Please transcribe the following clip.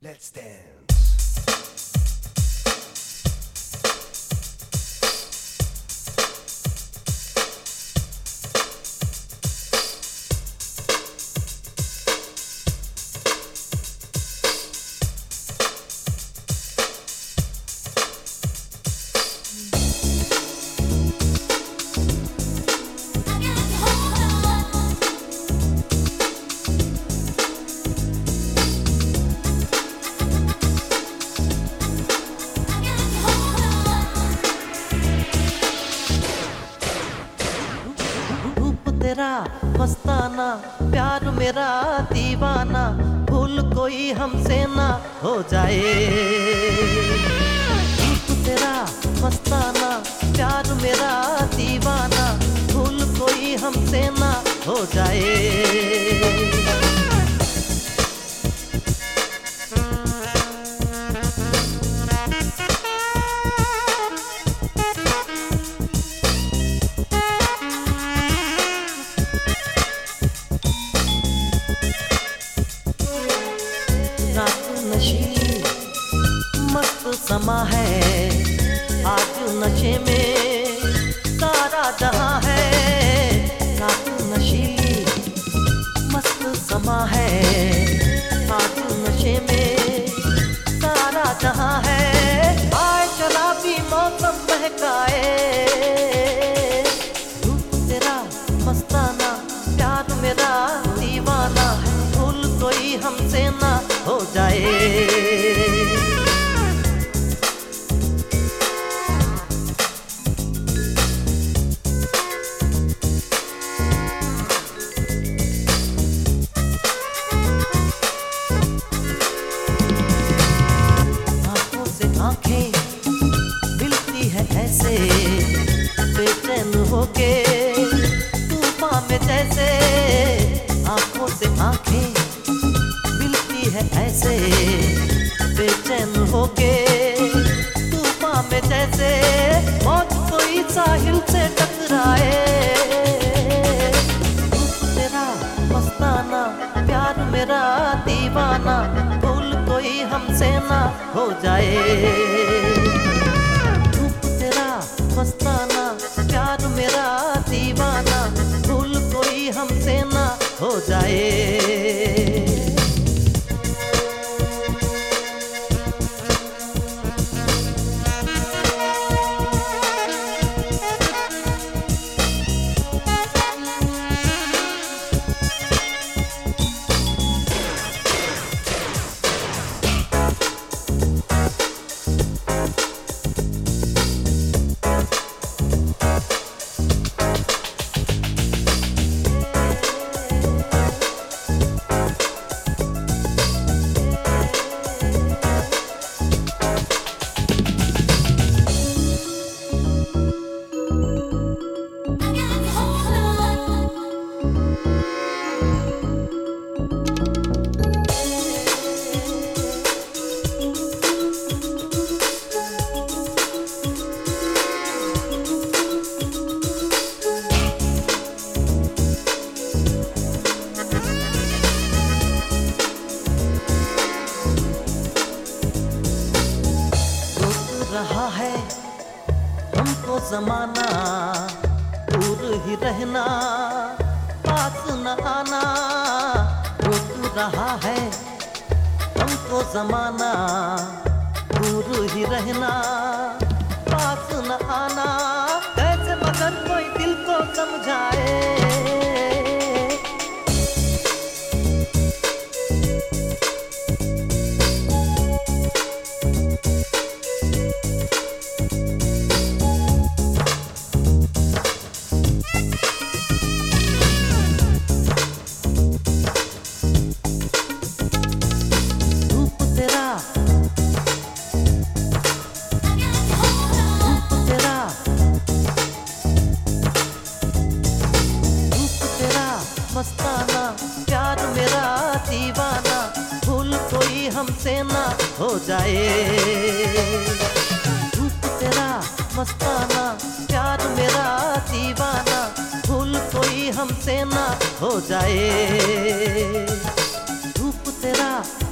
Let's dance. तेरा मस्ताना प्यार मेरा दीवाना भूल कोई हमसे ना हो जाए। रूप तेरा मस्ताना प्यार मेरा दीवाना भूल कोई हमसे ना हो जाए। नशीली मस्त समा है आज नशे में सारा जहां है। रात नशीली मस्त समा है आज नशे में सारा जहां है। आए शराबी मौसम बहकाए रूप तेरा मस्ताना प्यार मेरा दीवाना भूल कोई हमसे ना हो जाए। आंखों से आंखें मिलती है ऐसे बेचैन होके तूफान में जैसे। आंखों से आंखें है ऐसे बेचैन होके तूफान में जैसे। मौत कोई साहिल से टकराए रूप तेरा मस्ताना प्यार मेरा दीवाना भूल कोई हमसे ना हो जाए। रूप तेरा मस्ताना प्यार मेरा दीवाना भूल कोई हमसे ना हो जाए। रहा है हमको जमाना दूर ही रहना पास न आना। रोक रहा है हमको जमाना दूर ही रहना पास न आना। ऐसे मगर कोई दिल को समझाए मस्ताना प्यार मेरा दीवाना भूल कोई हमसे ना हो जाए। रूप तेरा मस्ताना प्यार मेरा दीवाना भूल कोई हमसे ना हो जाए। रूप तेरा